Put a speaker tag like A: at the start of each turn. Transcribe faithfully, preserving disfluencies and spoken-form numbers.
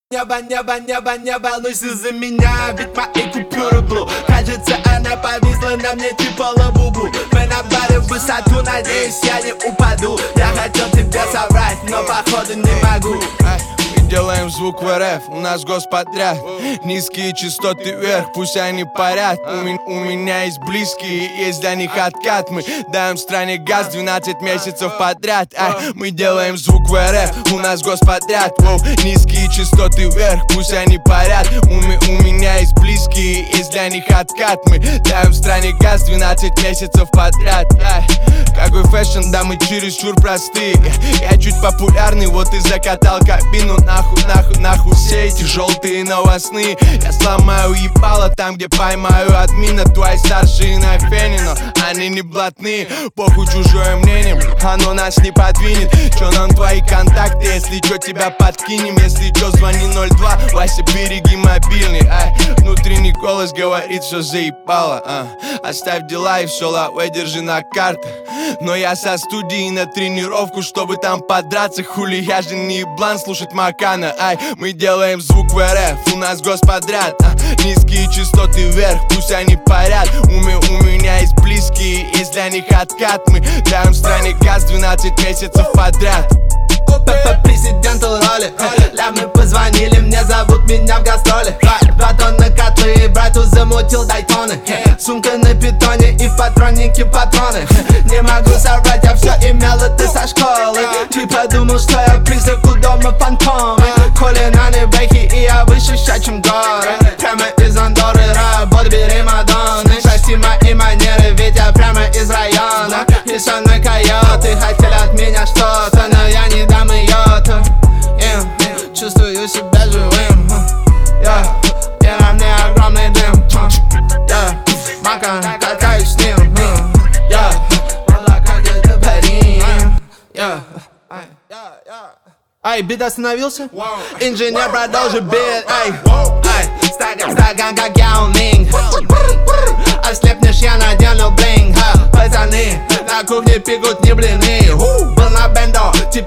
A: Небо, небо, небо, не волнуйся за меня, ведь мои купюры блу. Кажется, она повисла на мне типа лабубу. Мы набрали высоту, надеюсь, я не упаду. Я хотел тебе соврать, но походу не могу.
B: Делаем звук в РФ, у нас господряд. Низкие частоты вверх, пусть они парят. У, ми- у меня есть близкие, есть для них откат. Мы даем стране газ двенадцать месяцев подряд. Ай, мы делаем звук в РФ, у нас господряд. Воу, низкие частоты вверх, пусть они парят. У, ми- у меня есть близкие, есть для них откат. Мы даем стране газ двенадцать месяцев подряд. Ай, какой фэшн, да мы чересчур простые. Я чуть популярный, вот и закатал кабину. Нахуй, нахуй, нахуй все эти желтые новостные. Я сломаю ебало там, где поймаю админа. Твои старшие на фене, но они не блатные. Похуй чужое мнение, оно нас не подвинет. Чё нам твои контакты, если чё тебя подкинем. Если чё звони ноль два, Вася, береги мобильный. Ай, внутренний голос говорит, что заебало, а. Оставь дела и все, лавэ, держи на картах. Но я со студии на тренировку, чтобы там подраться. Хули, я же не еблан слушать Макана. Ай, мы делаем звук в РФ, у нас господряд, а. Низкие частоты вверх, пусть они парят. У, ми- у меня есть близкие, есть для них откат. Мы даем стране газ двенадцать месяцев подряд.
A: По президенту роли, ля, мы позвонили, мне зовут меня в гастроли. Два тонны котлы, брату замутил дайтоны. Сумка на питоне и в патроннике патроны. Не могу соврать, я все имел, это со школы. Ты подумал, что я призрак у дома фантомы. Кулинарные бэхи, и я выше ща, чем горы. Прямо из Андоры, работа бери Мадонны. Прости мои манеры, ведь я прямо из района. И со мной койоты хотели от меня что-то, но я не дам ее-то. yeah. Чувствую себя живым, yeah. И на мне огромный дым, yeah. Мака, катаюсь с ним, yeah. Облака где-то парим, yeah. Ай, бит остановился? Инженер продолжит бит, ай, ай. Стакан, стакан, как Яо Минг. Ослепнешь, я надену блинг. Пацаны на кухне пекут не блины. Был на бендо, теперь